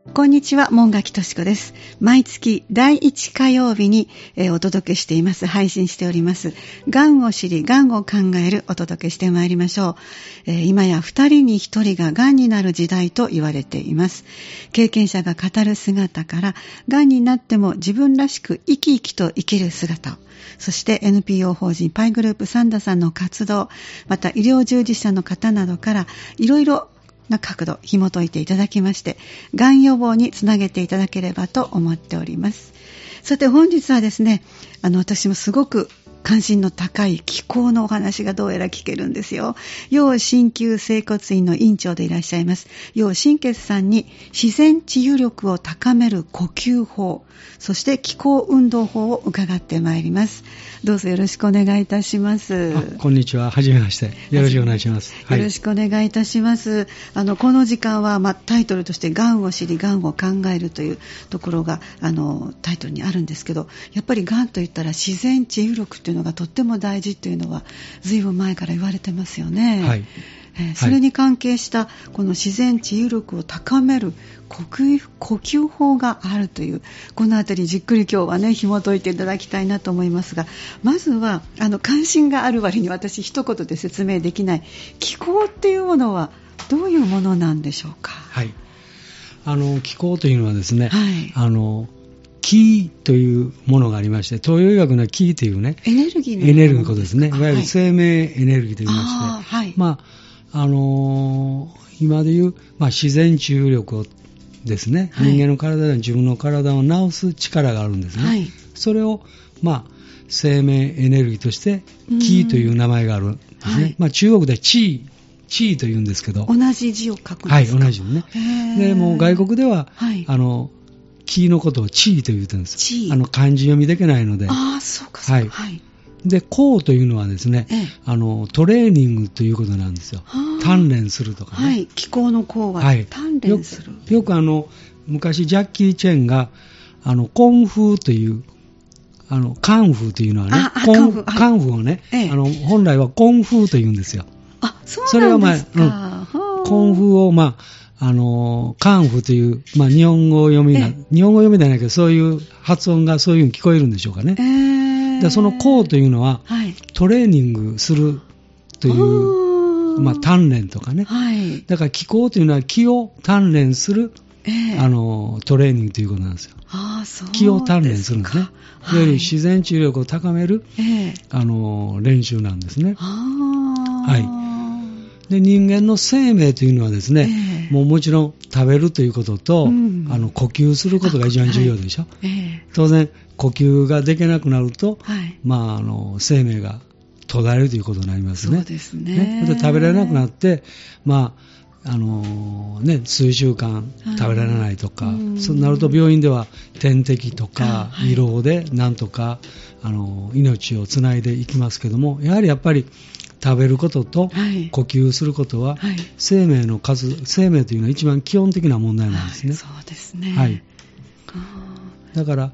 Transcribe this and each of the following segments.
こんにちは、門垣敏子です。毎月第1火曜日に、お届けしています、配信しております。がんを知り、がんを考えるお届けしてまいりましょう。今や2人に1人ががんになる時代と言われています。経験者が語る姿から、がんになっても自分らしく生き生きと生きる姿を、そして NPO 法人パイグループサンダさんの活動、また医療従事者の方などからいろいろな角度紐解いていただきまして、がん予防につなげていただければと思っております。さて本日はですね、私もすごく関心の高い気候のお話がどうやら聞けるんですよ。楊鍼灸整骨院の院長でいらっしゃいます楊鍼傑さんに、自然治癒力を高める呼吸法、そして気候運動法を伺ってまいります。どうぞよろしくお願いいたします。 こんにちは、はじめまして、よろしくお願いします。 よろしくお願いいたします。この時間は、タイトルとしてがんを知りがんを考えるというところがタイトルにあるんですけど、やっぱりがんといったら自然治癒力というのがとっても大事というのは随分前から言われてますよね。 はい。 それに関係したこの自然治癒力を高める呼吸法があるという、このあたりじっくり今日はね紐解いていただきたいなと思いますが、まずは関心がある割に私一言で説明できない気候っていうものはどういうものなんでしょうか。 はい。気候というのはですね、 はい、 気というものがありまして、東洋医学の気というね、 エネルギーのことですね。いわゆる生命エネルギーと言いまして、 はい、 今でいう、自然治癒力をですね、人間の体では自分の体を治す力があるんですね。はい、それを、生命エネルギーとして気という名前があるんですね。はい、中国では地位というんですけど、 同じ字を書くんですか。 はい、同じね。でもう外国では、はい、気のことを地位と言ってるんです。漢字読みできないので。 そうかそうか。はい。 で、功というのはですね、トレーニングということなんですよ。鍛錬するとかね。 はい、気候の功は鍛錬する。 よく昔ジャッキー・チェンがコンフーというカンフーというのはね、カンフーをね、本来はコンフーと言うんですよ。 そうなんですか。 コンフーをカンフという、日本語読みではないけど、そういう発音がそういうふうに聞こえるんでしょうかね。でその功というのは、はい、トレーニングするという、鍛錬とかね。はい、だから気功というのは気を鍛錬する、トレーニングということなんですよ。気を鍛錬するんですね。いわゆる自然治癒力を高める、練習なんですね。はい。で人間の生命というのはですね、もちろん食べるということと、呼吸することが一番重要でしょ。当然呼吸ができなくなると、生命が途絶えるということになりますね。 そうですね。 で食べられなくなって、数週間食べられないとか、そうなると病院では点滴とか胃ろうでなんとか命をつないでいきますけども、やっぱり食べることと呼吸することは、生命というのは一番基本的な問題なんですね。 そうですね。 はい。だから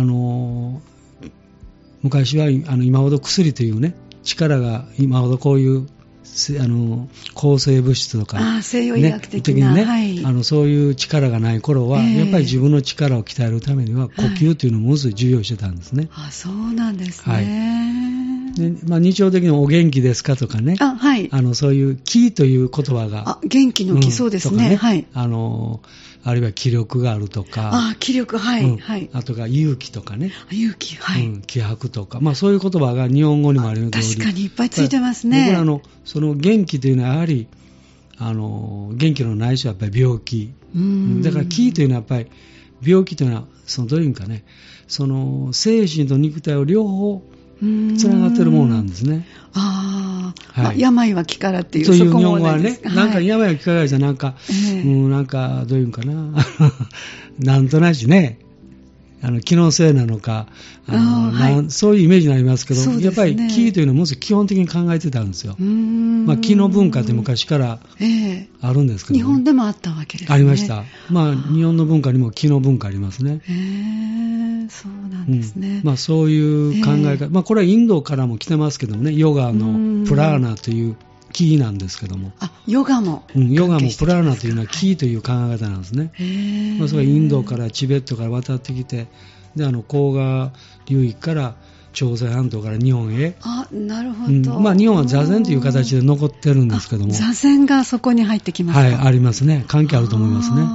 昔は今ほど薬というね力が今ほどこういう抗生物質とか、 西洋医学的な、 そういう力がない頃は、やっぱり自分の力を鍛えるためには呼吸というのをものすごい重要してたんですね。 そうなんですね。 で日常的にお元気ですかとかね、そういう気という言葉が元気の気、そうですね。 あるいは気力があるとか、 気力、 あとが勇気とかね、 勇気、 気迫とか、そういう言葉が日本語にもあるように、 確かにいっぱいついてますね。 僕らその元気というのはやはり元気のない人はやっぱり病気。だから気というのはやっぱり病気というのはどういうかね、精神と肉体を両方つながっているものなんですね。 病は気からっていう、 そういう日本語はね、病は気からじゃなんかどういうんかななんとなしね、気のせいなのかそういうイメージになりますけど、やっぱり気というのはものすごく基本的に考えてたんですよ。気の文化って昔からあるんですけど、 日本でもあったわけですね。 ありました。日本の文化にも気の文化ありますね。 そうなんですね。 そういう考え方、これはインドからも来てますけどもね、ヨガのプラーナという木なんですけども。 ヨガも、 ヨガもプラーナというのは木という考え方なんですね。それがインドからチベットから渡ってきて、で黄河流域から朝鮮半島から日本へ。 なるほど。 日本は座禅という形で残ってるんですけども。 座禅がそこに入ってきますか？ はい、ありますね。関係あると思いますね。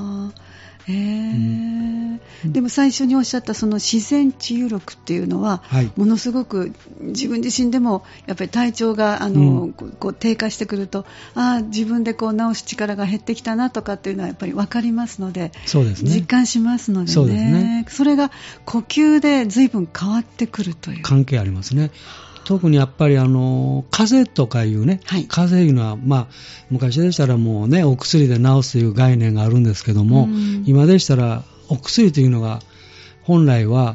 でも最初におっしゃったその自然治癒力っていうのは、ものすごく自分自身でもやっぱり体調がこう低下してくると、自分でこう治す力が減ってきたなとかっていうのはやっぱり分かりますので、 そうですね、 実感しますのでそうですね。 それが呼吸で随分変わってくるという関係ありますね。特にやっぱり風邪とかいうね、風邪いうのは、昔でしたらもうね、お薬で治すという概念があるんですけども、今でしたらお薬というのが本来は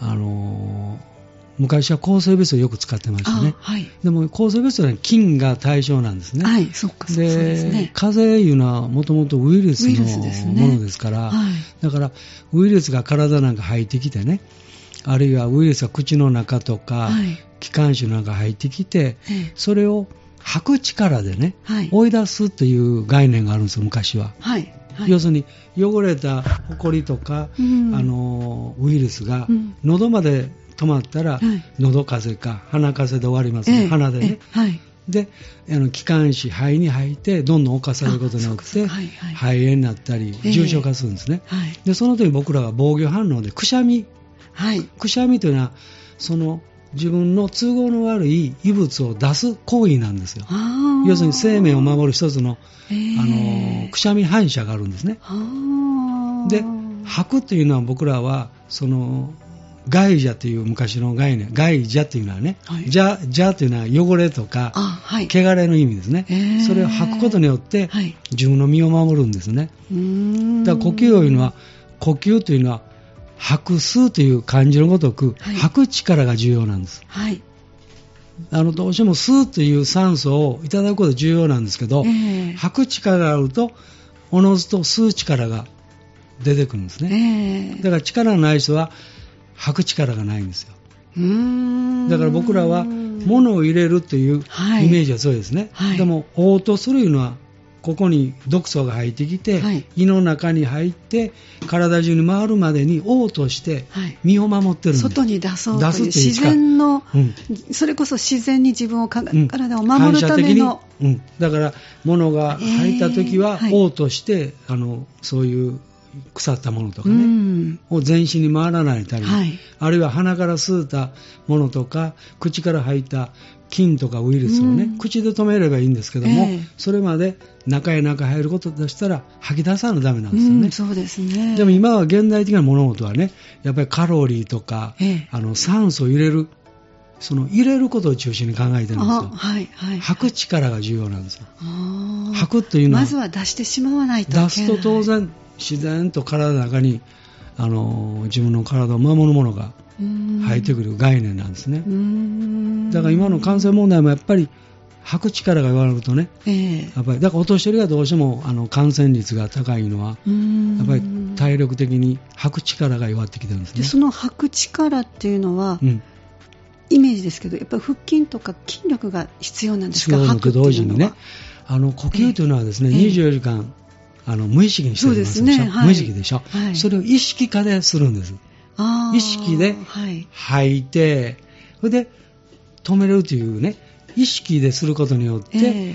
昔は抗生物質をよく使ってましたね。でも抗生物質は菌が対象なんですね。 そうですね。 風邪いうのはもともとウイルスのものですから、だからウイルスが体なんか入ってきてね、あるいはウイルスが口の中とか、気管支の中入ってきて、それを吐く力でね、追い出すという概念があるんですよ、昔は。要するに汚れたホコリとか、ウイルスが喉まで止まったら、喉風邪か鼻風邪で終わりますね、鼻でね。で気管支、肺に入ってどんどん侵されることによって肺炎になったり重症化するんですね。でその時僕らは防御反応でくしゃみ、くしゃみというのはその自分の都合の悪い異物を出す行為なんですよ。要するに生命を守る一つの、くしゃみ反射があるんですね。で吐くというのは僕らはその害邪という昔の概念、害邪というのはね、邪というのは汚れとか、汚れの意味ですね。それを吐くことによって、自分の身を守るんですね。だから呼吸というのは、呼吸というのは吐く吸うという漢字のごとく、吐く力が重要なんです。どうしても吸うという酸素をいただくことが重要なんですけど、吐く力があるとおのずと吸う力が出てくるんですね。だから力のない人は吐く力がないんですよ。だから僕らは物を入れるというイメージはそうですね。でも嘔吐するというのはここに毒素が入ってきて、胃の中に入って体中に回るまでに嘔吐して身を守ってるんです。外に出そうという自然の、それこそ自然に自分を体を守るための、 だから物が入った時は嘔吐して、そういう腐ったものとかね、を全身に回らないために、あるいは鼻から吸ったものとか口から入った菌とかウイルスをね、口で止めればいいんですけども、それまで中へ入ることとしたら吐き出さないとダメなんですよね。 そうですね。 でも今は現代的な物事はね、やっぱりカロリーとか、酸素を入れる、その入れることを中心に考えてるんですよ。吐く力が重要なんですよ。吐くというのはまずは出してしまわないといけない。 出すと当然自然と体の中に自分の体を守るものが入ってくる概念なんですね。だから今の感染問題もやっぱり吐く力が弱るとね、やっぱりだからお年寄りがどうしても感染率が高いのはやっぱり体力的に吐く力が弱ってきてるんですね。 でその吐く力っていうのは、イメージですけどやっぱり腹筋とか筋力が必要なんですか？ 吐くと同時にね、呼吸というのはですね、24時間無意識にしてるんですでしょ、無意識でしょ、それを意識化でするんです。意識で吐いて、それで止めるというね、意識ですることによって、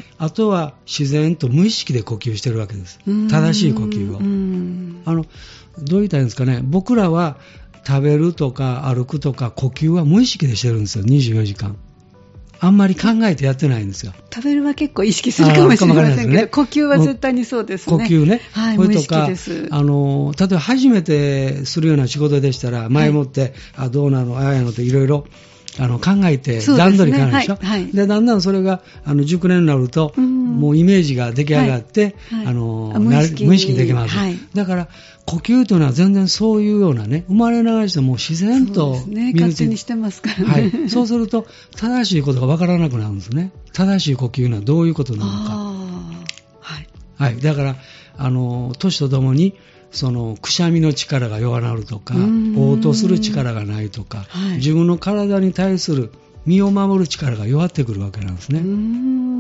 あとは自然と無意識で呼吸してるわけです。正しい呼吸を。どう言ったらいいんですかね、僕らは食べるとか歩くとか呼吸は無意識でしてるんですよ、24時間。あんまり考えてやってないんですよ。 食べるは結構意識するかもしれませんけど、呼吸は絶対にそうですね。 呼吸ね。 無意識です。 例えば初めてするような仕事でしたら、前もって、どうなの、ああやのっていろいろ考えて段取り考えるでしょ。でだんだんそれが熟練になると、もうイメージが出来上がって、無意識できます。だから呼吸というのは全然そういうようなね、生まれながらしても自然と身について、 勝手にしてますからね。 そうすると正しいことが分からなくなるんですね。正しい呼吸はどういうことなのか。だから年とともにそのくしゃみの力が弱なるとか、嘔吐する力がないとか、自分の体に対する身を守る力が弱ってくるわけなんですね。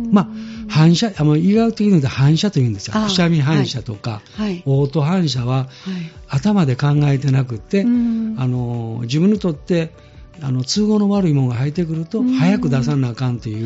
反射、医学的に言うと反射というんですよ。くしゃみ反射とか、嘔吐反射は、頭で考えてなくて、自分にとって都合の悪いものが入ってくると早く出さなあかんという、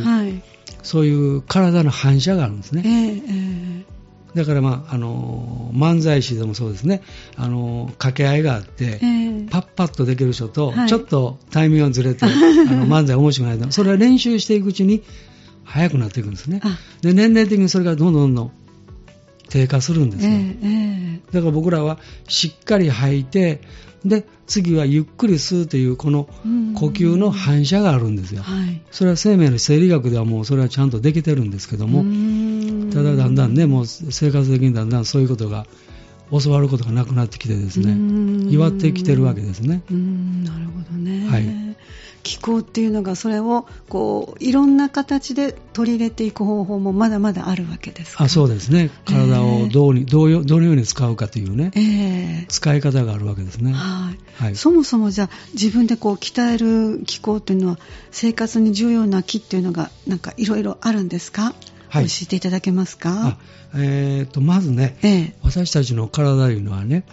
そういう体の反射があるんですね。だから、漫才師でもそうですね、掛け合いがあって、パッパッとできる人と、ちょっとタイミングがずれて漫才面白くないと、それは練習していくうちに早くなっていくんですね。で、年齢的にそれがどんどん低下するんですよ。だから僕らはしっかり吐いて、で次はゆっくり吸うというこの呼吸の反射があるんですよ。それは生命の生理学ではもうそれはちゃんとできてるんですけども、ただだんだんね、もう生活的にだんだんそういうことが教わることがなくなってきてですね、弱ってきてるわけですね。 なるほどね。気候っていうのがそれをいろんな形で取り入れていく方法もまだまだあるわけですか？ そうですね。体をどのように使うかというね、使い方があるわけですね。 そもそもじゃあ自分で鍛える気候というのは生活に重要な気っていうのがなんかいろいろあるんですか？教えていただけますか？ まずね、私たちの体というのはね、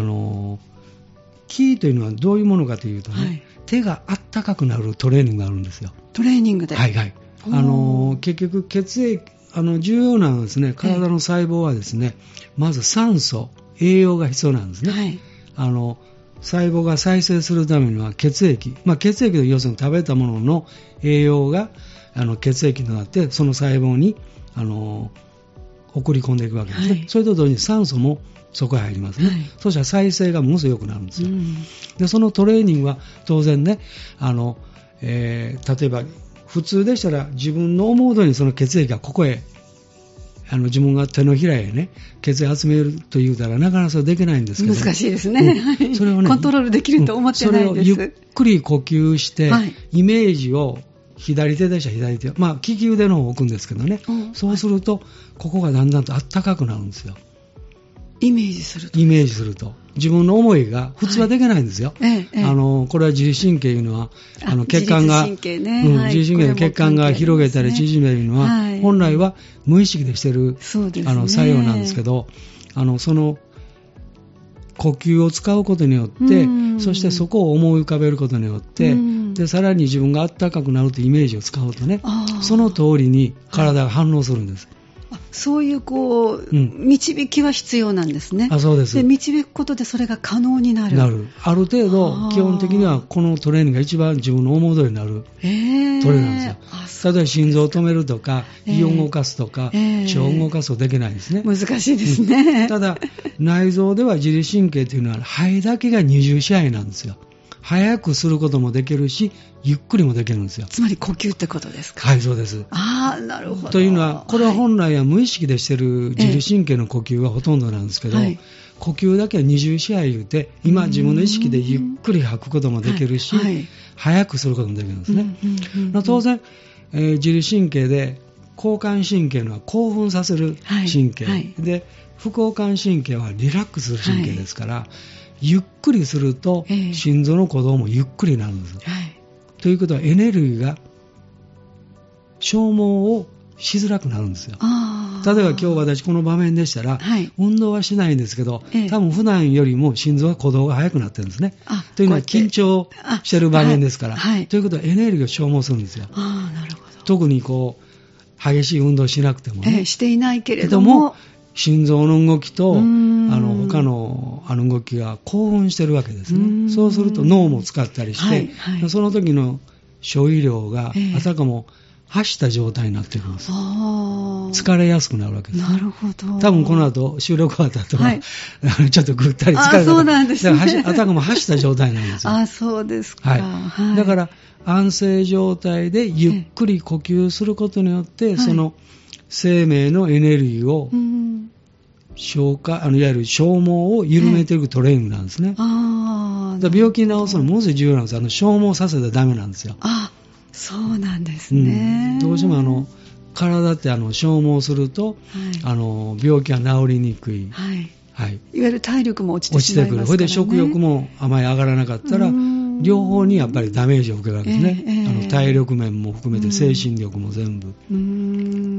気というのはどういうものかというとね、手があったかくなるトレーニングがあるんですよ。 トレーニングで？ 結局血液、重要なですね、体の細胞はですね、まず酸素、栄養が必要なんですね。細胞が再生するためには血液、血液と要するに食べたものの栄養が血液となってその細胞に送り込んでいくわけですね。それと同時に酸素もそこへ入りますね。そしたら再生がものすごく良くなるんですよ。でそのトレーニングは当然ね、例えば普通でしたら自分の思う通りにその血液がここへ自分が手のひらへね血液集めると言うたらなかなかそれできないんですけど、 難しいですね。それをねコントロールできると思ってないです。 それをゆっくり呼吸して、イメージを左手でしたら左手、利き腕の方を置くんですけどね、そうするとここがだんだんとあったかくなるんですよ。 イメージすると自分の思いが普通はできないんですよ。これは自律神経というのは血管が自律神経の血管が広げたり縮めるのは、本来は無意識でしている作用なんですけど、その呼吸を使うことによって、そしてそこを思い浮かべることによって、でさらに自分が暖かくなるというイメージを使うとね、その通りに体が反応するんです。 そういう導きは必要なんですね。 そうです。 で導くことでそれが可能になる。 ある程度基本的にはこのトレーニングが一番自分の思う通りになるトレーニングなんですよ。例えば心臓を止めるとか、胃を動かすとか、腸を動かすとできないですね。 難しいですね。 ただ内臓では自律神経というのは肺だけが二重支配なんですよ。早くすることもできるし、ゆっくりもできるんですよ。 つまり呼吸ってことですか？ そうです。 なるほど。 というのは、これは本来は無意識でしている自律神経の呼吸がほとんどなんですけど、呼吸だけは二重支配言うて、今自分の意識でゆっくり吐くこともできるし、早くすることもできるんですね。当然、自律神経で交感神経のは興奮させる神経、で副交感神経はリラックスする神経ですから、ゆっくりすると心臓の鼓動もゆっくりになるんです。ということはエネルギーが消耗をしづらくなるんですよ。例えば今日私この場面でしたら、運動はしないんですけど、多分普段よりも心臓は鼓動が速くなってるんですね。というのは緊張している場面ですから、ということはエネルギーを消耗するんですよ。 なるほど。 特に激しい運動しなくてもね、 していないけれども心臓の動きと他の動きが興奮してるわけですね。そうすると脳も使ったりして、その時の消費量があたかも走った状態になっているんです。疲れやすくなるわけです。 なるほど。 多分この後収録終わった後は、ちょっとぐったり疲れた。 そうなんですね。 あたかも走った状態なんですよ。 そうですか。 だから安静状態でゆっくり呼吸することによって、その生命のエネルギーを消化、いわゆる消耗を緩めていくトレーニングなんですね。病気治すのものすごい重要なんです。消耗させたらダメなんですよ。 そうなんですね。 どうしても体って消耗すると、病気が治りにくい。いわゆる体力も落ちてしまいますからね。 それで食欲もあまり上がらなかったら、両方にやっぱりダメージを受けるわけですね。体力面も含めて精神力も全部。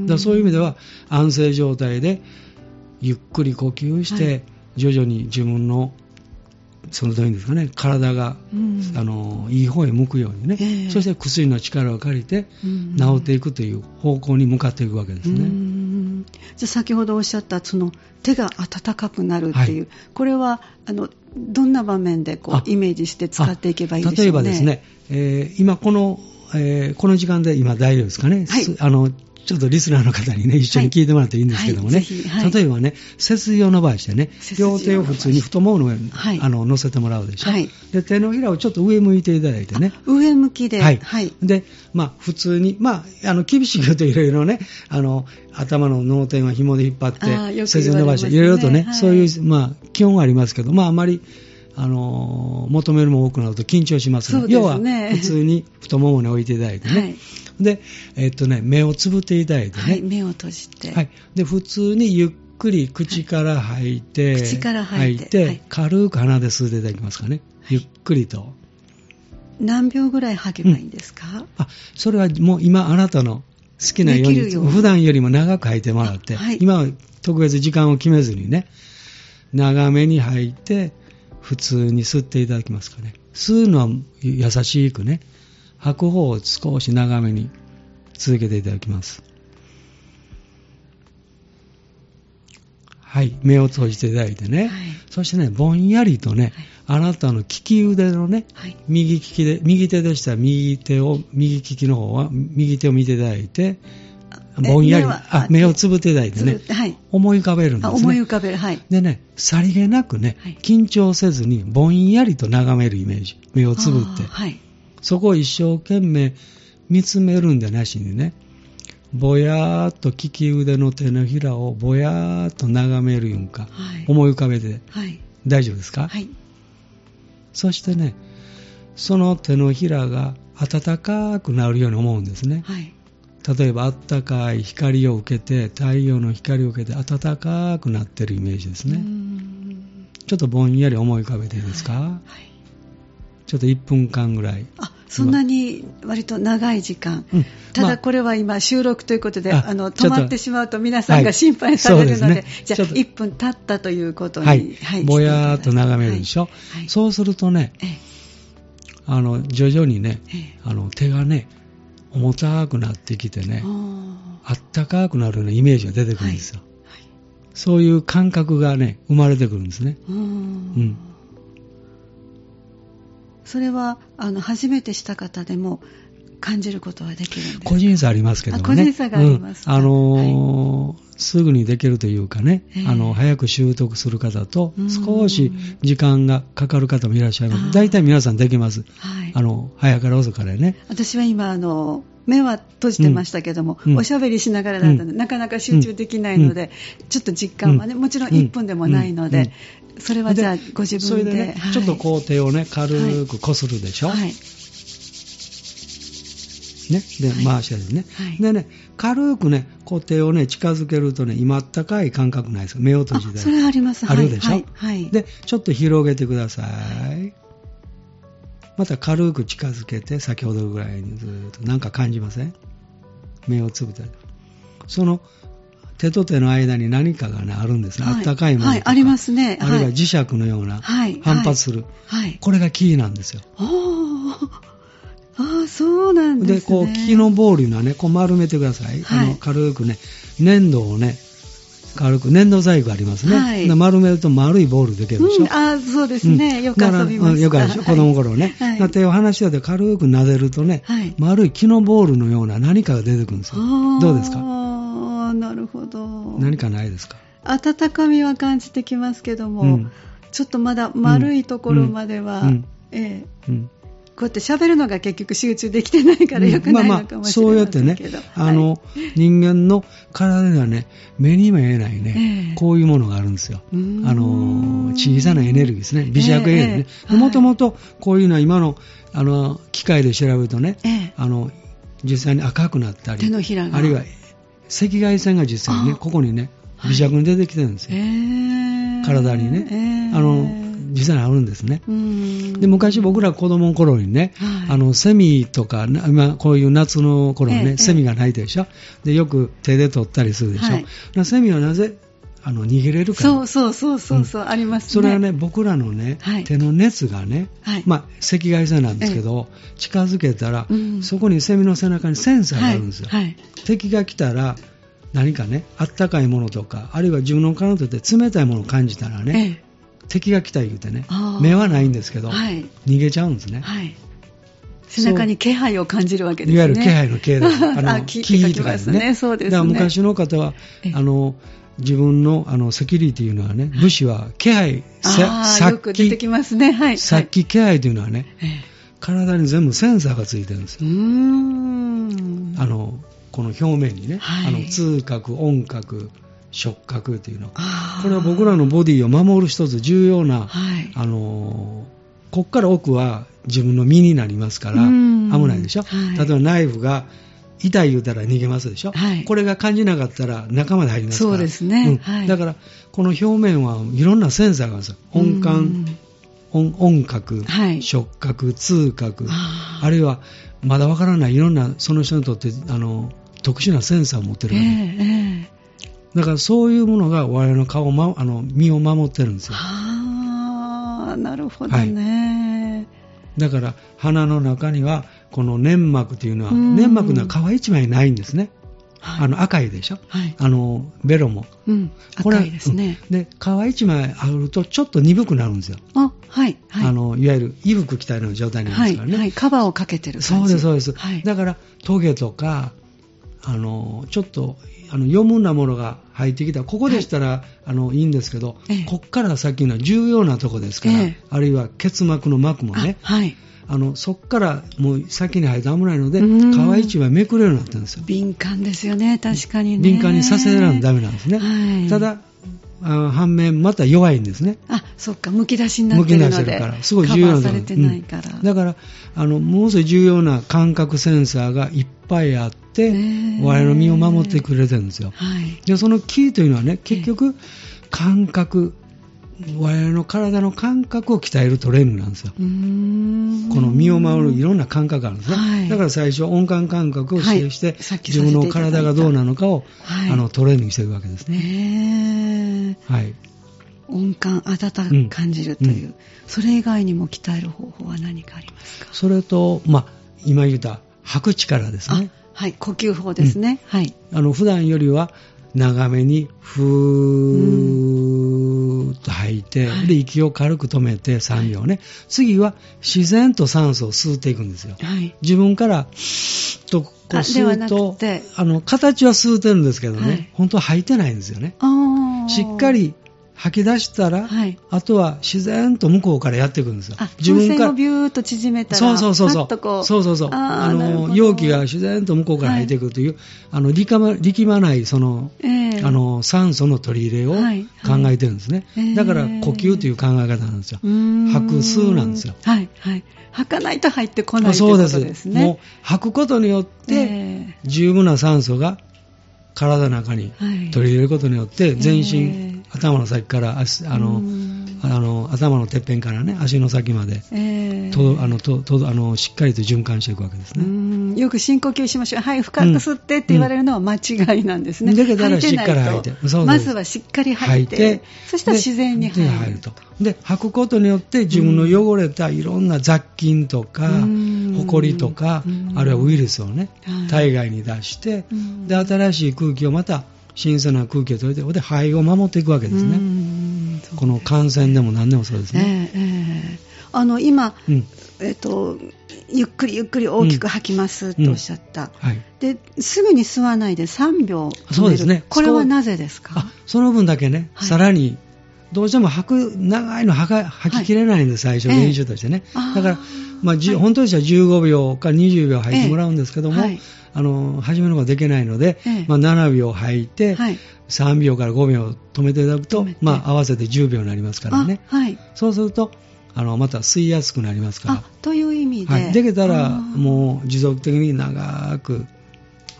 だそういう意味では安静状態でゆっくり呼吸して、はい、徐々に自分のそのどういうんですかね、体が、いい方へ向くようにね、そして薬の力を借りて治っていくという方向に向かっていくわけですね。 じゃあ先ほどおっしゃったその手が温かくなるっていう、はい、これはどんな場面でこうイメージして使っていけばいいでしょうね。 例えばですね、今この時間で今大丈夫ですかね、はい、ちょっとリスナーの方にね、一緒に聞いてもらっていいんですけどもね、はいはい、例えばね、背筋を伸ばしてね、両手を普通に太ももの上に、はい、乗せてもらうでしょ、はい、で手のひらをちょっと上向いていただいてね、 上向きで、 はい、はい、で、普通に、厳しく言うといろいろね、頭の脳天は紐で引っ張って背筋を伸ばして、いろいろとね、はい、そういう、基本がありますけど、あまり求めるも多くなると緊張しますので、要は普通に太ももに置いていただいてね、はい、で、目をつぶっていただいてね、 はい、目を閉じて、 はい、で普通にゆっくり口から吐いて、はい、 口から吐いて、 はい、軽く鼻で吸っていただきますかね、はい、ゆっくりと。 何秒ぐらい吐けばいいんですか？ それはもう今あなたの好きなように普段よりも長く吐いてもらって、はい、今は特別時間を決めずにね、長めに吐いて普通に吸っていただきますかね。吸うのは優しくね、吐く方を少し長めに続けていただきます。はい、目を閉じていただいてね、はい、そしてね、ぼんやりとね、はい、あなたの利き腕のね、はい、右手でしたら右利きの方は右手を見ていただいて、ぼんやり目をつぶっていただいてね、はい、思い浮かべるんですね。 思い浮かべる、はい。 でね、さりげなくね、はい、緊張せずにぼんやりと眺めるイメージ、目をつぶって、はい、そこを一生懸命見つめるんでなしにね、ぼやーっと利き腕の手のひらをぼやーっと眺めるいうんか、はい、思い浮かべて、はい、大丈夫ですか？はい。そしてね、その手のひらが温かくなるように思うんですね。はい。例えばあったかい光を受けて、太陽の光を受けて暖かくなってるイメージですね。ちょっとぼんやり思い浮かべていいですか？はいはい、ちょっと1分間ぐらい。 そんなに割と長い時間、ただこれは今収録ということで止まってしまうと皆さんが心配されるので、じゃあ1分経ったということに、はいはい、 ぼやーっと眺めるでしょ、はいはい、そうするとね、徐々にね、手がね重たくなってきてね、あったかくなるようなイメージが出てくるんですよ、はいはい、そういう感覚がね生まれてくるんですね。 それは初めてした方でも感じることはできるんですか？ 個人差ありますけどね。 個人差がありますか？はい、 すぐにできるというかね、早く習得する方と少し時間がかかる方もいらっしゃいます。大体皆さんできます、はい、早から遅からね。 私は今目は閉じてましたけども、おしゃべりしながらだったので、なかなか集中できないので、ちょっと実感はね、もちろん1分でもないので、それはじゃあご自分で。 それでね、はい、ちょっとこう手をね、軽くこするでしょ。はい。ね、で、回したりね。はい。でね、軽くね、こう手をね、近づけるとね、今あったかい感覚ないですか？目を閉じて。 それあります。 あるでしょ。はい。 はい。 で、ちょっと広げてください。また軽く近づけて、先ほどぐらいにずっとなんか感じません？目をつぶって。その手と手の間に何かがねあるんですね。はい、あったかいものとか、はい、 ありますね。 あるいは磁石のような、はい、反発する、はい、これがキーなんですよ。 そうなんですね。 で、こう木の棒いうのはね、こう丸めてください。はい、軽くね、粘土をね、軽く粘土細工ありますね、はい、丸めると丸いボールできるでしょ、 そうですね、よく遊びました。 よくあるでしょ、子供の頃ね、はい、手を離して軽く撫でるとね、はい、丸い木のボールのような何かが出てくるんですよ。どうですか？ なるほど。何かないですか？ 温かみは感じてきますけども、ちょっとまだ丸いところまでは、こうやって喋るのが結局集中できてないからよくないのかもしれませんけど、そうやってね、 人間の体ではね、目に見えないね、こういうものがあるんですよ。小さなエネルギーですね、微弱エネルギーね。もともとこういうのは今の機械で調べるとね、実際に赤くなったり、 手のひらが、 あるいは赤外線が実際にね、ここにね、微弱に出てきてるんですよ。体にね。 実際にあるんですね。で昔僕ら子供の頃にね、セミとか、今こういう夏の頃ね、セミが鳴いてるでしょ。でよく手で取ったりするでしょ。セミはなぜ逃げれるから。そう、 ありますね。 それはね、僕らのね、手の熱がね、赤外線なんですけど、近づけたら、そこにセミの背中にセンサーがあるんですよ。敵が来たら、何かね、あったかいものとか、あるいは自分の体にとって冷たいものを感じたらね、敵が来た言うてね、目はないんですけど、逃げちゃうんですね。 背中に気配を感じるわけですね。 いわゆる気配の気配気とかですね。 そうですね。 だから昔の方は、自分のセキュリティいうのはね、武士は気配、 よく出てきますね。 さっき気配というのはね、体に全部センサーがついてるんですよ。この表面にね、痛覚、音覚、触覚というの、これは僕らのボディを守る一つ重要な、こっから奥は自分の身になりますから危ないでしょ。例えばナイフが痛い言うたら逃げますでしょ。これが感じなかったら中まで入りますから。 そうですね。 だからこの表面はいろんなセンサーがあるんですよ。音感、音覚、触覚、痛覚、あるいはまだわからないいろんなその人にとって特殊なセンサーを持ってるわけ、だからそういうものが我々の顔身を守ってるんですよ。 なるほどね。 だから鼻の中にはこの粘膜というのは、粘膜の皮一枚ないんですね。赤いでしょ。ベロも、 これ赤いですね。 で皮一枚あるとちょっと鈍くなるんですよ。いわゆる衣服着たような状態になりますからね。 カバーをかけてる感じ。 そうです。だからトゲとかちょっと余分なものが入ってきたら、ここでしたら、いいんですけど、こっから先の重要なとこですから、あるいは結膜の膜もね、そっからもう先に入ると危ないので、皮一枚めくれるようになってるんですよ。 敏感ですよね、確かにね。 敏感にさせないとダメなんですね。ただ反面また弱いんですね。 そっか、むき出しになってるので、 むき出してるからすごい重要なカバーされてないから、 だからものすごい重要な感覚センサーがいっぱいあって、我々の身を守ってくれてるんですよ。でそのキーというのはね、結局感覚、我々の体の感覚を鍛えるトレーニングなんですよ。この身を守るいろんな感覚があるんですね。だから最初音感感覚を指定して、自分の体がどうなのかを、トレーニングしていくわけですね。 音感、温か感じるという、それ以外にも鍛える方法は何かありますか？ それと、今言った吐く力ですね。 呼吸法ですね。 普段よりは長めにふーっと吐いて、で息を軽く止めて3秒ね、次は自然と酸素を吸っていくんですよ。自分からとこう吸うと、形は吸うてるんですけどね、本当は吐いてないんですよね。しっかり吐き出したら、あとは自然と向こうからやっていくんですよ。 自分からビューッと縮めたら、 そう容器が自然と向こうから入っていくという、力まない酸素の取り入れを考えてるんですね。だから呼吸という考え方なんですよ。吐く吸うなんですよ。 吐かないと入ってこないということですね。 もう吐くことによって、十分な酸素が体の中に取り入れることによって、全身、頭の先から頭のてっぺんからね、足の先まで、しっかりと循環していくわけですね。 よく深呼吸しましょう、深く吸ってって言われるのは間違いなんですね。 だけどしっかり吐いて、 まずはしっかり吐いて、そしたら自然に入ると。 で吐くことによって自分の汚れたいろんな雑菌とかホコリとか、あるいはウイルスをね、体外に出して、で新しい空気をまた新鮮な空気を取れて、で肺を守っていくわけですね。この感染でも何でもそうですね。 今、ゆっくりゆっくり大きく吐きますとおっしゃった、ですぐに吸わないで3秒止める。 そうですね。 これはなぜですか？ その分だけね、さらにどうしても長いの吐ききれないんです、最初練習としてね。だから、本当には15秒か20秒吐いてもらうんですけども、初めの方ができないので、7秒吐いて、3秒から5秒止めていただくと、合わせて10秒になりますからね。そうするとまた吸いやすくなりますから。 という意味で、 できたらもう持続的に長く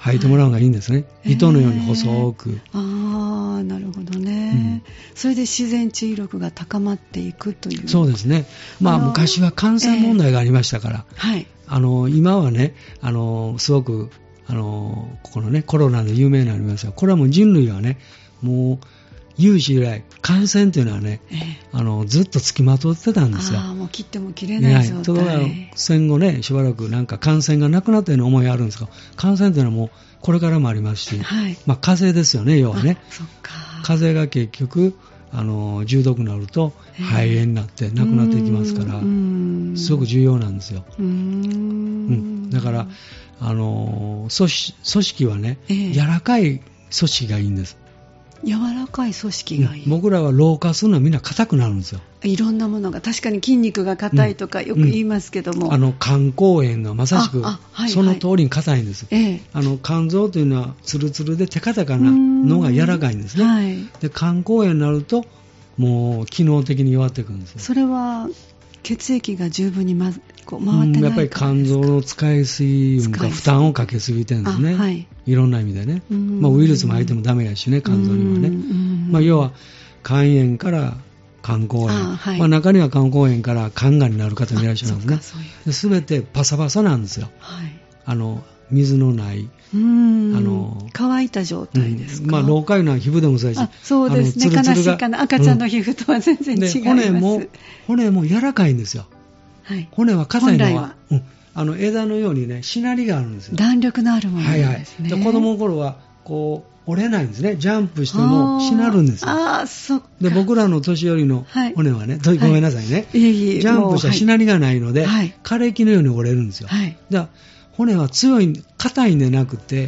履いてもらうのがいいんですね。糸のように細く。 なるほどね、それで自然治癒力が高まっていくという。 そうですね。昔は感染問題がありましたから、はい、今はね、すごく、ここのね、コロナで有名になりますが、これはもう人類はね、もう、有史以来、感染というのはね、ずっと付きまとってたんですよ。 もう切っても切れない状態。 ところが戦後ね、しばらくなんか感染がなくなったような思いがあるんですが、感染というのはもうこれからもありますし、はい、風邪ですよね、要はね。 そっか。 風邪が結局、重毒になると肺炎になって亡くなっていきますから、すごく重要なんですよ。だから、組織はね、柔らかい組織がいいんです。 柔らかい組織がいい、 僕らは老化するのはみんな硬くなるんですよ。 いろんなものが確かに筋肉が硬いとかよく言いますけども、 肝硬変のまさしくその通りに硬いんです、肝臓というのはツルツルでテカテカなのが柔らかいんですね、はい、で肝硬変になるともう機能的に弱ってくるんですよ。 それは血液が十分に回ってないやっぱり肝臓の使いすぎが負担をかけすぎてるんですね、はい、いろんな意味でね、ウイルスも入ってもダメやしね、肝臓にはね、要は肝炎から肝硬変、はい、中には肝硬変から肝がんになる方もいらっしゃるんですね。すべてパサパサなんですよ、はい、水のない乾いた状態ですか。 老化いうのは皮膚でもそうですし、 そうですね、悲しいかな、赤ちゃんの皮膚とは全然違います、 骨も柔らかいんですよ、はい、骨は硬いのは枝のようにねしなりがあるんですよ。 弾力のあるものなんですね、 はいはい、で子供の頃はこう折れないんですね。ジャンプしてもしなるんですよ。 そっか。 で僕らの年寄りの骨はね、ごめんなさいね、ジャンプしたしなりがないので、枯れ木のように折れるんですよ、はい、だから骨は強い硬いんでなくて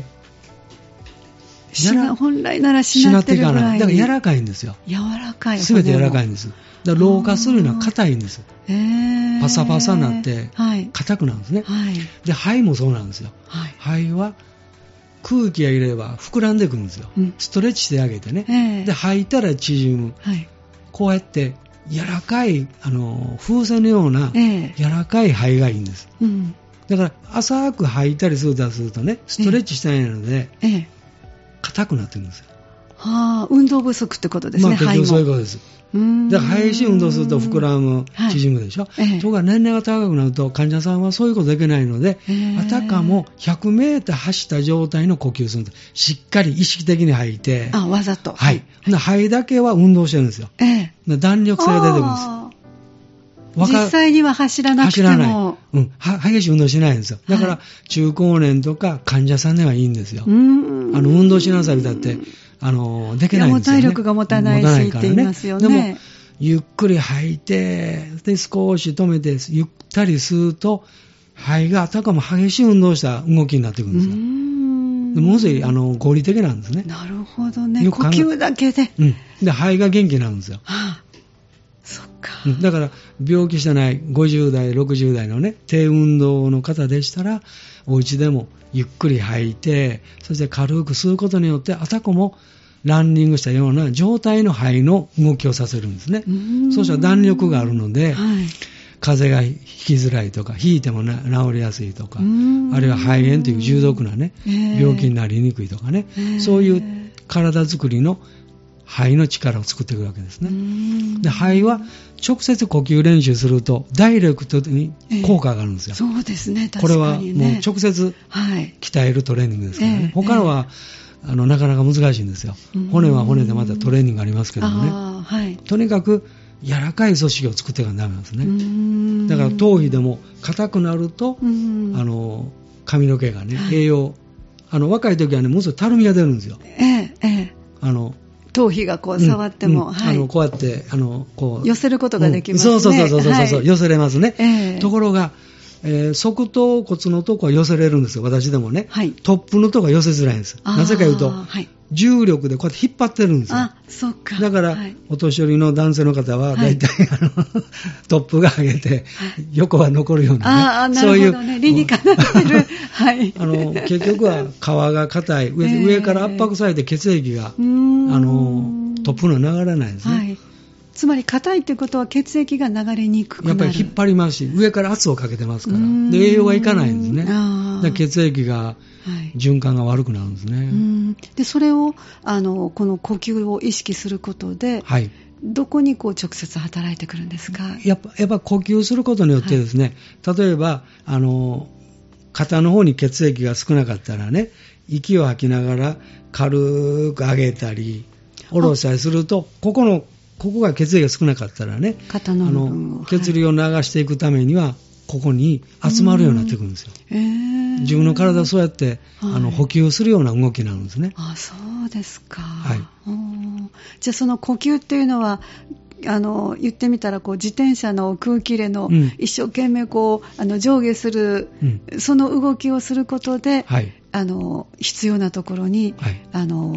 本来ならしなってるぐらいに、 だから柔らかいんですよ。 柔らかい、 すべて柔らかいんです。だから老化するのは硬いんです。パサパサになって硬くなるんですね、はい、で肺もそうなんですよ、はい、肺は空気が入れれば膨らんでくるんですよ、ストレッチしてあげてね、で吐いたら縮む、はい、こうやって柔らかい風船のような柔らかい肺がいいんです、だから浅く吐いたりするとねストレッチしたいので硬くなってるんですよ。 運動不足ってことですね。 結局そういうことです。だから激しい運動すると膨らむ、縮むでしょ、ところが年齢が高くなると患者さんはそういうことできないので、あたかも100メーター走った状態の呼吸をするんです。しっかり意識的に吐いて、 わざと、 はい、肺だけは運動してるんですよ、弾力性が出てくるんです。 実際には走らなくても、 激しい運動しないんですよ。だから、中高年とか患者さんではいいんですよ。運動しなさいだってできないんですよね。 体力が持たないしって言いますよね。 でもゆっくり吐いてで少し止めてゆったり吸うと肺があたかも激しい運動した動きになってくるんですよ。ものすごい合理的なんですね。 なるほどね。呼吸だけで、 で肺が元気なんですよ。 そっか。 だから病気してない50代60代のね低運動の方でしたらお家でもゆっくり吐いてそして軽く吸うことによってあたかもランニングしたような状態の肺の動きをさせるんですね。そうしたら弾力があるので、風邪がひきづらいとかひいても治りやすいとかあるいは肺炎という重篤なね病気になりにくいとかねそういう体作りの肺の力を作っていくわけですね。で肺は直接呼吸練習するとダイレクトに効果があるんですよ。 そうですね、確かにね。 これはもう直接鍛えるトレーニングですからね、他のはなかなか難しいんですよ。骨は骨でまたトレーニングありますけどね、とにかく柔らかい組織を作っていかないとダメなんですね。だから頭皮でも硬くなると髪の毛がね栄養若い時はねもうすぐたるみが出るんですよ。 頭皮がこう触っても、 こうやってこう寄せることができますね。 そう、寄せれますね、ところが、側頭骨のとこは寄せれるんですよ。私でもね、トップのとこは寄せづらいんです。なぜかいうと、重力でこうやって引っ張ってるんですよ。 そっか。 だから、お年寄りの男性の方はだいたいトップが上げて、横は残るようなね、そういう、 理にかなってる、 結局は皮が硬い、上から圧迫されて血液がトップの流れないんですね。 つまり硬いってことは血液が流れにくくなる。 やっぱり引っ張りますし上から圧をかけてますからで栄養がいかないんですね。 で血液が循環が悪くなるんですね。 でそれをこの呼吸を意識することで、はい、どこにこう直接働いてくるんですか？ やっぱ呼吸することによってですね、はい、例えば肩の方に血液が少なかったらね、息を吐きながら軽く上げたり下ろしたりすると、ここが血液が少なかったらね、 肩の部分を血流を流していくためにはここに集まるようになってくるんですよ。自分の体をそうやって、補給するような動きなんですね。 あ、そうですか。 はい。 じゃあその呼吸っていうのは言ってみたら自転車の空気入れの一生懸命上下する、その動きをすることで、はい、必要なところに、はい、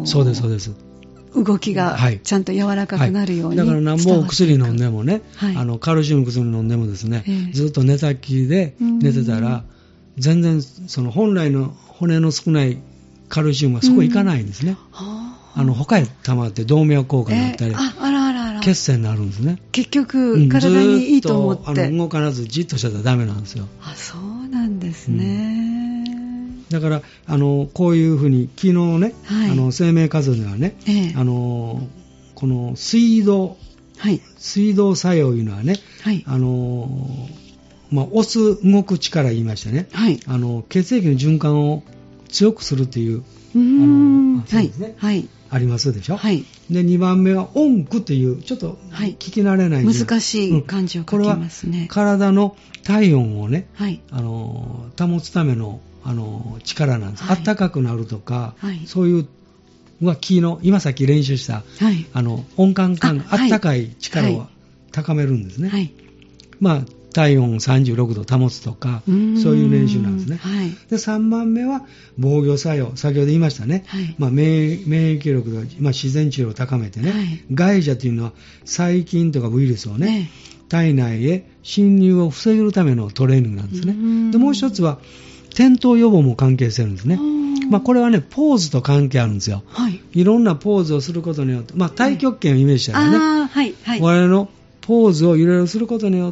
そうですそうです。 動きがちゃんと柔らかくなるように、 はいはい、だから何も薬飲んでもね、はい、カルシウム薬飲んでもですね、ずっと寝たきりで寝てたら全然その本来の骨の少ないカルシウムがそこ行かないんですね。他へ溜まって動脈硬化になったり、血栓になるんですね。 結局体にいいと思って、 動かなずじっとしてたらダメなんですよ。 あ、そうなんですね。 だからこういうふうに昨日ね、はい、生命活動ではね、この水道作用いうのはね、はい、押す動く力言いましてね、はい、血液の循環を強くするというそうですね、はい、ありますでしょ、はい、で2番目は音区というちょっと聞き慣れない、 難しい漢字を書きますね。 これは体の体温をね、はい、保つための力なんです。はい、暖かくなるとか、はい、そういう今さっき練習した、はい、温感感、暖かい力を高めるんですね。はい、まあ体温36度保つとか、そういう練習なんですね。はい、で3番目は防御作用、先ほど言いましたね、はい、免疫力が、自然治療を高めてね、はい、害者というのは細菌とかウイルスをね、体内へ侵入を防ぐためのトレーニングなんですね。でもう一つは転倒予防も関係してるんですね。これはね、ポーズと関係あるんですよ。はい、いろんなポーズをすることによって、太極拳をイメージしたらね、はいはい、我々のポーズをいろいろすることによって、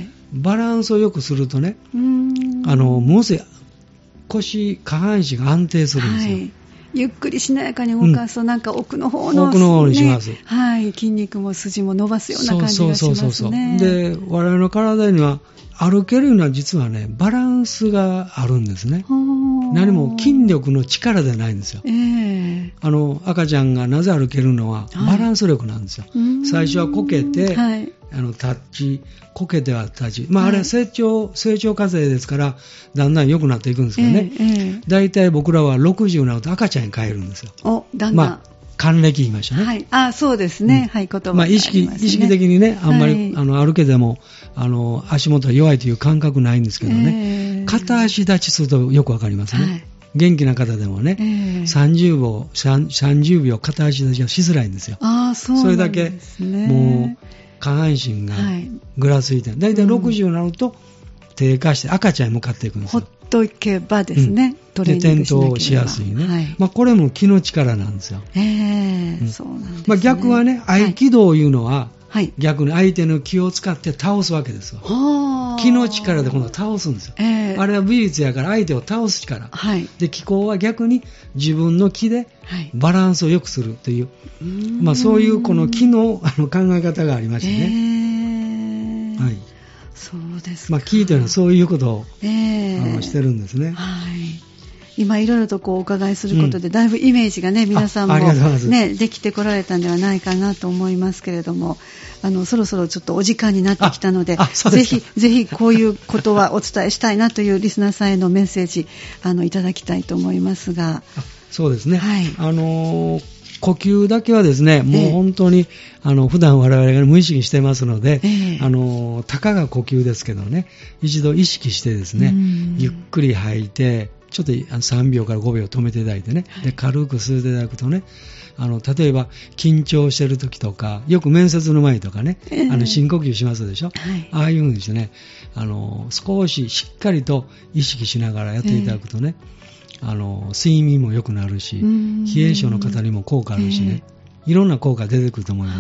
バランスを良くするとね、ものすごい下半身が安定するんですよ。はい、 ゆっくりしなやかに動かすと、なんか奥の方の、 奥の方にします。 はい、筋肉も筋も伸ばすような感じがしますね。 で、我々の体には歩けるのは実はね、バランスがあるんですね。何も筋力の力ではないんですよ。赤ちゃんがなぜ歩けるのはバランス力なんですよ。最初はこけて、はい、タッチ、こけてはタッチ。あれは成長過程ですから、だんだん良くなっていくんですけどね。だいたい僕らは60になると赤ちゃんに変えるんですよ。 だんだん。 還暦言いましたね。 はい。そうですね。はい、言葉がありますね。 意識的にね、あんまり、歩けても、足元は弱いという感覚ないんですけどね。片足立ちするとよくわかりますね。はい、元気な方でもね、30秒片足立ちがしづらいんですよ。 それだけ、もう、下半身がぐらついて、だいたい60になると低下して赤ちゃんに向かっていくんですよ。 ほっといけばですね、トレーニングしなければ。 転倒しやすいね。これも気の力なんですよ。 そうなんですね。 逆はね、合気道いうのは、逆に相手の気を使って倒すわけですよ。気の力で今度は倒すんですよ。あれは武術やから相手を倒す力。で、気功は逆に自分の気でバランスを良くするという、そういうこの気の考え方がありましてね。はい。 そうですか。 聞いてるのはそういうことを、してるんですね。はい。 今いろいろとお伺いすることで、だいぶイメージがね、皆さんもね、できてこられたんではないかなと思いますけれども、そろそろちょっとお時間になってきたので、ぜひこういうことはお伝えしたいなというリスナーさんへのメッセージいただきたいと思いますが。 そうですね。はい。呼吸だけはですね、もう本当に普段我々が無意識してますので、たかが呼吸ですけどね、一度意識してですね、ゆっくり吐いて、ちょっと3秒から5秒止めていただいてね、で軽く吸っていただくとね、例えば緊張してる時とか、よく面接の前とかね、深呼吸しますでしょ、ああいうふうにしてね、少ししっかりと意識しながらやっていただくとね、睡眠も良くなるし、冷え性の方にも効果あるしね、いろんな効果出てくると思います。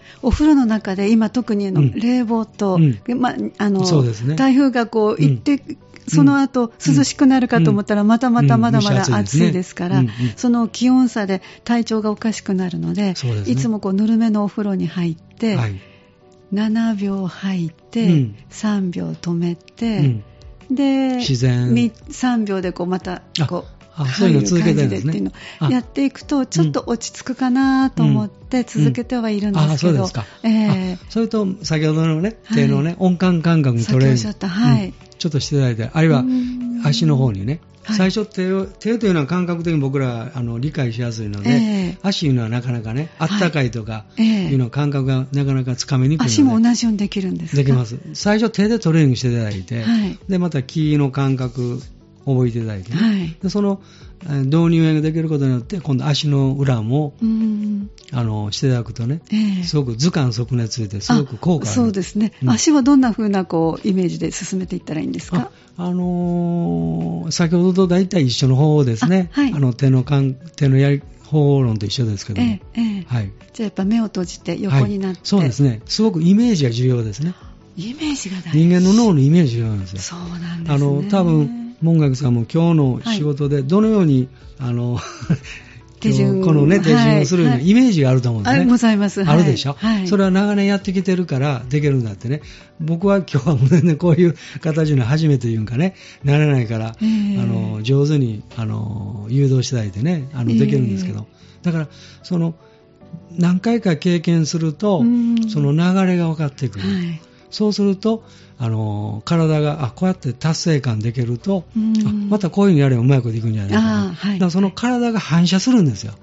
お風呂の中で今特に冷房と、そうですね、台風がこう行って、その後涼しくなるかと思ったらまだまだ暑いですから、その気温差で体調がおかしくなるので、いつもこうぬるめのお風呂に入って、7秒入って、3秒止めて、で自然 3秒でこうまたこうそういうの続けてるんですね。 っていうのをやっていくとちょっと落ち着くかなと思って続けてはいるんですけど、 それと先ほどのね、手のね、温感感覚に取れる、ちょっとしていただいて、あるいは足の方にね、最初手というのは感覚的に僕ら理解しやすいので、足というのはなかなかね、あったかいとかいうのは感覚がなかなかつかみにくいので、 足も同じようにできるんですか？ できます。最初手でトレーニングしていただいて、でまた気の感覚覚えていただいて、ね、でその導入ができることによって今度足の裏もしていただくとね、すごく頭関足熱ですごく効果がある。 そうですね、足はどんな風なこうイメージで進めていったらいいんですか？ 先ほどと大体一緒の方法ですね、手のやり方法論と一緒ですけども、 じゃあやっぱ目を閉じて横になって、 そうですね、すごくイメージが重要ですね。 イメージが大事。 人間の脳のイメージが重要なんですよ。 そうなんですね。 多分門学さんも今日の仕事でどのように、 手順このね、手順をするようなイメージがあると思うんですね。 ございます。 あるでしょ、それは長年やってきてるからできるんだってね。僕は今日は全然こういう形の初めて言うんかね、なれないから、上手に誘導していただいてね、できるんですけど、だから何回か経験すると、その流れが分かってくる。そうすると体がこうやって達成感できると、またこういうのやればうまいこといくんじゃないかな、だからその体が反射するんですよ。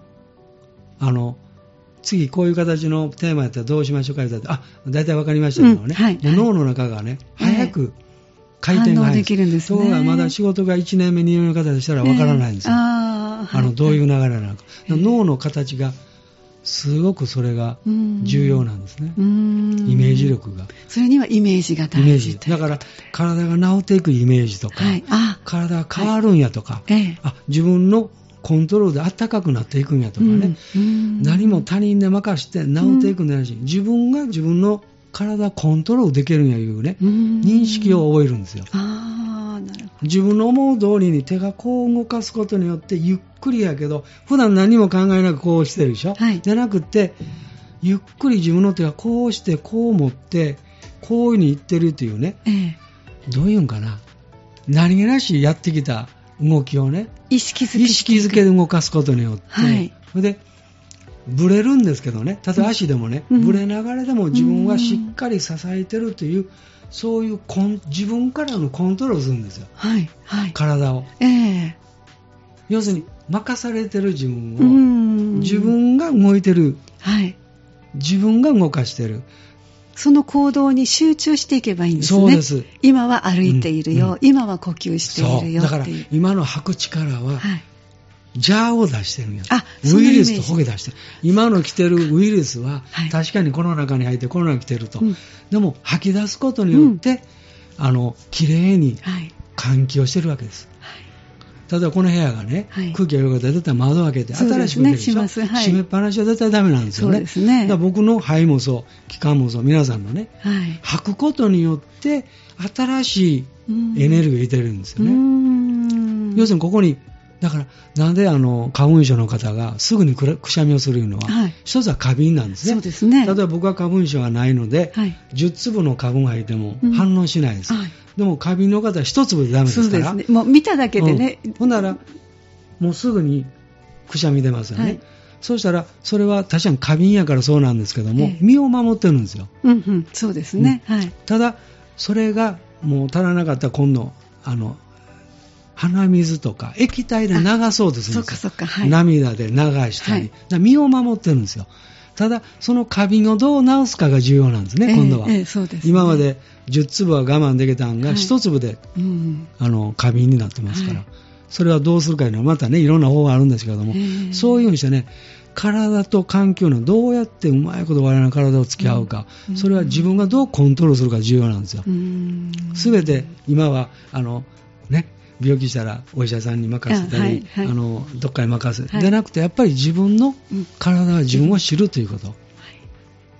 次こういう形のテーマやったらどうしましょうかって大体分かりましたけどね、脳の中がね早く回転が反応できるんですね。 ところがまだ仕事が1年目2年目の方でしたら分からないんですよ、どういう流れなのか、脳の形がすごくそれが重要なんですね。イメージ力が。 それにはイメージが大事。 だから体が治っていくイメージとか、体が変わるんやとか、自分のコントロールで暖かくなっていくんやとかね、何も他人で任して治っていくんじゃないし、自分が自分の体をコントロールできるんやいうね、認識を覚えるんですよ。自分の思う通りに手がこう動かすことによってゆっくりやけど普段何も考えなくこうしてるでしょ、じゃなくてゆっくり自分の手がこうしてこう持ってこういう風にいってるというね、どういうんかな、何気なしやってきた動きをね意識づけで動かすことによって、それでブレるんですけどね、例えば足でもね、ブレながらでも自分はしっかり支えてるというそういう自分からのコントロールするんですよ、体を、要するに任されてる自分を自分が動いてる、自分が動かしてる、 その行動に集中していけばいいんですね。 そうです。 今は歩いているよ、今は呼吸しているよっていう。 だから今の吐く力は、ジャーを出してるんや。ウイルスとホゲ出してる。今の来てるウイルスは、確かにこの中に入ってこの中に来てると、でも吐き出すことによって、きれいに換気をしてるわけです、例えばこの部屋がね、空気が良かったら絶対窓を開けて新しく出るでしょ、閉めっぱなしは絶対ダメなんですよね。だから僕の肺もそう気管もそう皆さんのね、吐くことによって新しいエネルギーを入れてるんですよね。要するにここにだからなんで花粉症の方がすぐにくしゃみをするのは、一つは過敏なんですね。 そうですね。 例えば僕は花粉症がないので、10粒の花粉が入っても反応しないです、でも過敏の方は1粒でダメですから。 そうですね。もう見ただけでね、 ほんならもうすぐにくしゃみ出ますよね、そうしたらそれは確かに過敏やからそうなんですけども、身を守ってるんですよ、 そうですね、 ただそれがもう足らなかったら今度鼻水とか液体で流そうとするんですよ。涙で流したり、身を守ってるんですよ。ただその過敏をどう治すかが重要なんですね、今度は、 そうですね、 今まで10粒は我慢できたのが1粒で、過敏になってますから、それはどうするかいうのはまたねいろんな方法があるんですけども、そういうふうにしてね体と環境のどうやってうまいこと我々の体を付き合うか、それは自分がどうコントロールするか重要なんですよ。すべて今は病気したらお医者さんに任せたり、どっかに任せ、じゃなくてやっぱり自分の体は自分を知るということ、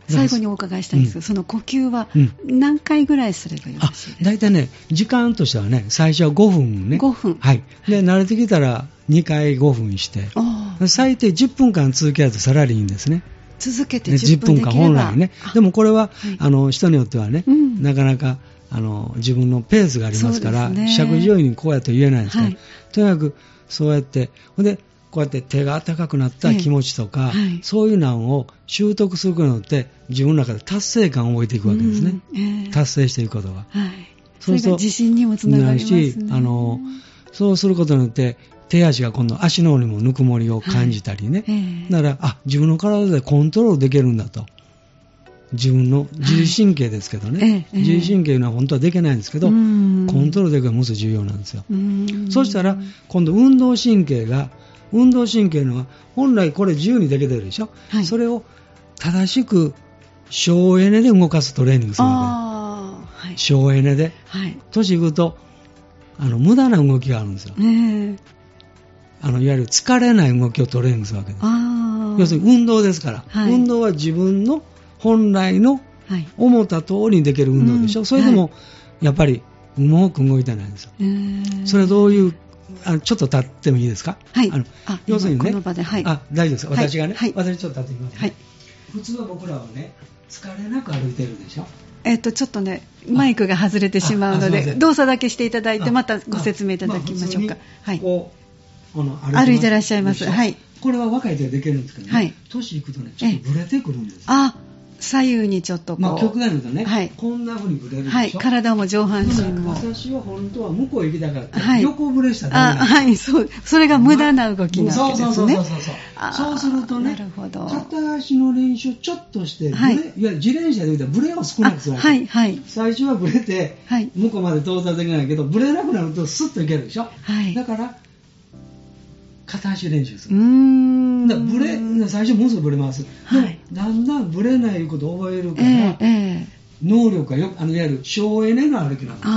最後にお伺いしたいんですけど、その呼吸は何回ぐらいすればよろしいですか？ 大体ね、時間としてはね、最初は5分ね。 5分。 はい。で、慣れてきたら2回5分して、最低10分間続けるとさらにいいんですね。 続けて10分できれば。10分間本来ね。でもこれは、 人によってはね、なかなか、自分のペースがありますから、尺上にこうやって言えないんですけど、とにかくそうやって、で、こうやって手が温かくなった気持ちとか、そういうのを習得することによって自分の中で達成感を覚えていくわけですね。達成していくことが。 それが自信にもつながりますね。 そうすることによって手足が今度足の方にもぬくもりを感じたりね。だから自分の体でコントロールできるんだと。自分の自律神経ですけどね、自律神経のは本当はできないんですけど、コントロールできるのがものすごく重要なんですよ。そうしたら今度運動神経のは本来これ自由にできてるでしょ、それを正しく省エネで動かすトレーニングするわけです。省エネで、年いくと無駄な動きがあるんですよ。いわゆる疲れない動きをトレーニングするわけです。要するに運動ですから、運動は自分の本来の思った通りにできる運動でしょ、それでもやっぱりうまく動いてないんですよ。それはどういうちょっと立ってもいいですか？要するにね、大丈夫ですか？私がね、私ちょっと立ってみますね。普通は僕らはね、疲れなく歩いてるでしょ。 ちょっとね、マイクが外れてしまうので、動作だけしていただいて、またご説明いただきましょうか。歩いてらっしゃいます。 これは若い時はできるんですけどね、年いくとね、ちょっとブレてくるんです。 左右にちょっとこう、 極端に言うとね、こんな風にブレるでしょ。 体も上半身も。 私は本当は向こう行きたかった、横ブレしたらダメ。 それが無駄な動きなわけですね。 そうするとね、片足の練習ちょっとして、いわゆる自転車で言うとブレを少なくするわけ。最初はブレて、向こうまで到達できないけど、ブレなくなるとスッといけるでしょ。だから片足練習する。ブレ最初ものすごくブレます。でもだんだんブレないことを覚えるから、能力がいわゆる省エネの歩きなんです。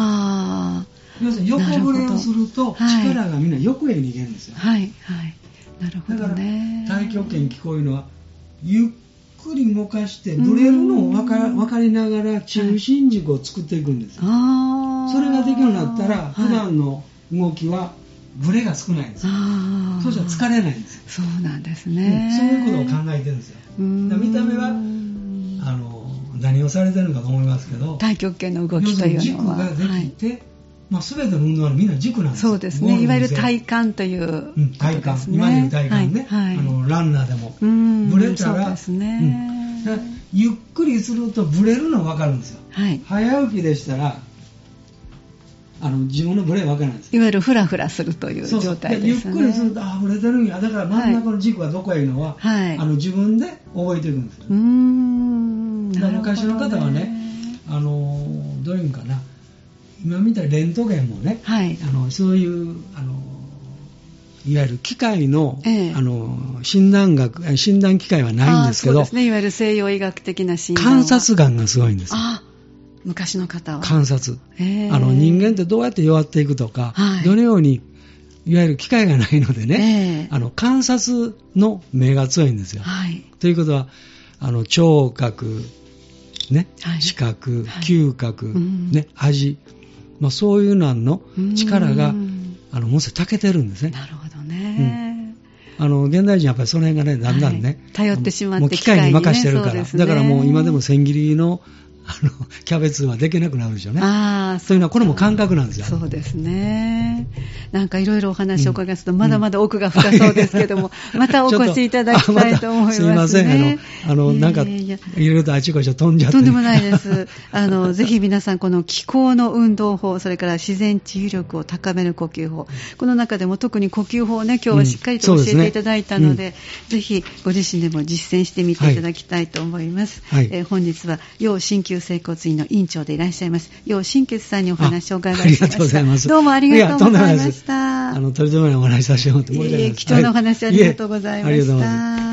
要するに横ブレをすると力がみんな横へ逃げるんですよ。 なるほどね。 だから太極拳こういうのはゆっくり動かしてブレるのを分かりながら中心軸を作っていくんですよ。それができるようになったら普段の動きはブレが少ないんですよ。そうしたら疲れないんですよ。 そうなんですね。 そういうことを考えてるんですよ。見た目は何をされてるのかと思いますけど、 太極拳の動きというのは軸ができて、全ての運動はみんな軸なんですよ。 そうですね。いわゆる体幹という体幹、今でいう体幹ね、ランナーでもブレたら、ゆっくりするとブレるのが分かるんですよ。早起きでしたら自分のブレ分からないんです。 いわゆるフラフラするという状態ですね。 ゆっくりするとブレてるんや。だから真ん中の軸はどこへいうのは、自分で覚えていくんですよ。昔の方はね、どういうんかな、今みたいにレントゲンもね、そういういわゆる機械の、診断機械はないんですけど、 そうですね、いわゆる西洋医学的な診断は観察眼がすごいんですよ。 昔の方は観察、人間ってどうやって弱っていくとか、どのようにいわゆる機会がないのでね、観察の目が強いんですよ。ということは聴覚、ね、視覚、嗅覚、味、そういうの力がもうすぐ長けてるんですね。 なるほどね。 現代人やっぱりその辺がね、だんだんね、 頼ってしまってもう機械に任してるから、だからもう今でも千切りのキャベツはできなくなるでしょうね。そういうのはこれも感覚なんですよ。 そうですね。なんかいろいろお話を伺いますと、まだまだ奥が深そうですけども、またお越しいただきたいと思いますね。すいません。なんかいろいろとあちこち飛んじゃって。 とんでもないです。ぜひ皆さんこの気候の運動法、それから自然治癒力を高める呼吸法、この中でも特に呼吸法をね、今日はしっかりと教えていただいたので、ぜひご自身でも実践してみていただきたいと思います。本日は要鍼灸整骨院の院長でいらっしゃいます楊新傑さんにお話を伺いました。 ありがとうございます。 どうもありがとうございました。 とりとめないお話させてもらって申し訳ないです。 貴重なお話ありがとうございました。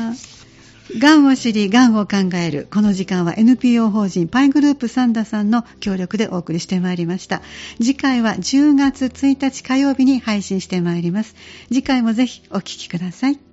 がんを知り、がんを考える。この時間は NPO 法人パイグループサンダさんの協力でお送りしてまいりました。次回は10月1日火曜日に配信してまいります。次回もぜひお聞きください。